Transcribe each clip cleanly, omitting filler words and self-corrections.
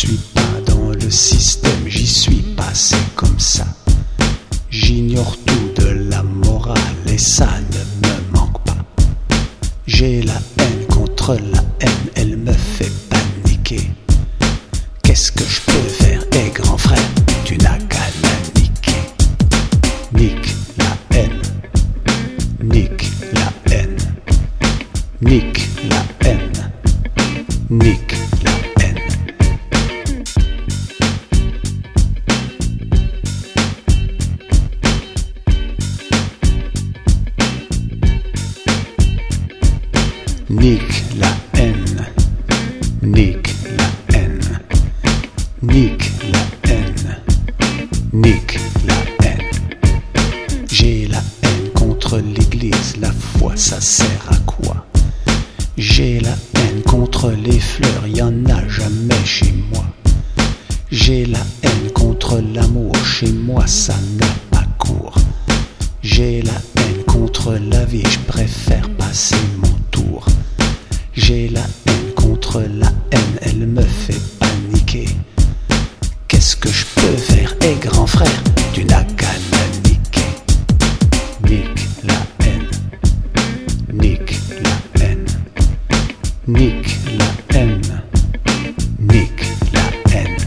suis pas dans le système, j'y suis passé comme ça. J'ignore tout de la morale et ça ne me manque pas. J'ai la haine contre la haine, elle me fait paniquer. Qu'est-ce que je peux faire, eh grand frère, tu n'as qu'à la niquer. Nique la haine, nique la haine, nique la haine, nique la haine. Nique la haine, nique la haine, nique la haine, nique la haine. J'ai la haine contre l'église, la foi ça sert à quoi? J'ai la haine contre les fleurs, y en a jamais chez moi. J'ai la haine contre l'amour, chez moi ça n'a pas cours. J'ai la haine contre la vie, je préfère passer mon tour. J'ai la haine contre la haine, elle me fait paniquer. Qu'est-ce que je peux faire, eh grand frère, tu n'as qu'à la niquer. Nique la haine, nique la haine, nique la haine, nique la haine.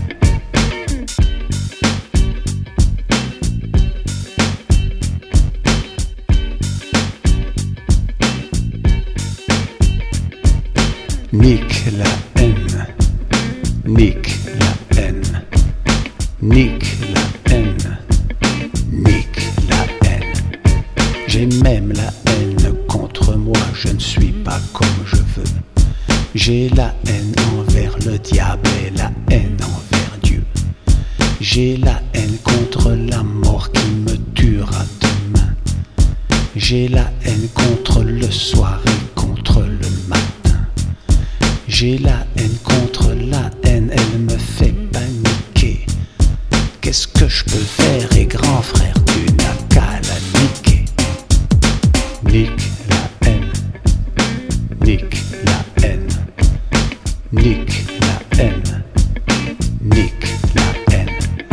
Nique la haine, nique la haine, nique la haine, nique la haine. J'ai même la haine contre moi, je ne suis pas comme je veux. J'ai la haine envers le diable et la haine envers Dieu. J'ai la haine contre la mort qui me tuera demain. J'ai la haine contre le soir et contre le matin. J'ai la haine contre la haine, elle me fait paniquer. Qu'est-ce que je peux faire, et grand frère, tu n'as qu'à la niquer. Nique la haine, nique la haine, nique la haine, nique la haine.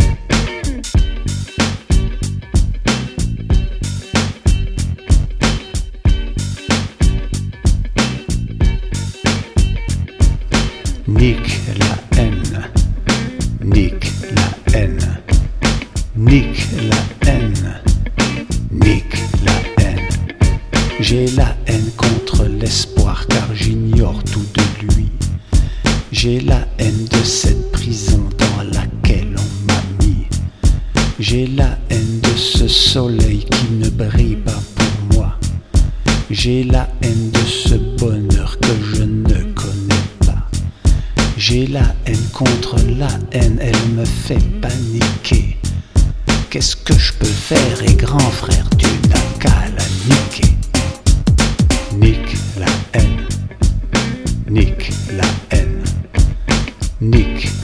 Nique la haine, nique la haine, nique la haine, nique la haine. J'ai la haine contre l'espoir car j'ignore tout de lui. J'ai la haine de cette prison dans laquelle on m'a mis. J'ai la haine de ce soleil qui ne brille pas pour moi. J'ai la haine de ce bonheur que je ne connais pas. J'ai la haine contre la haine, elle me fait paniquer. Qu'est-ce que je peux faire, et grand frère, tu n'as qu'à la niquer. Nique la haine, nique la haine, nique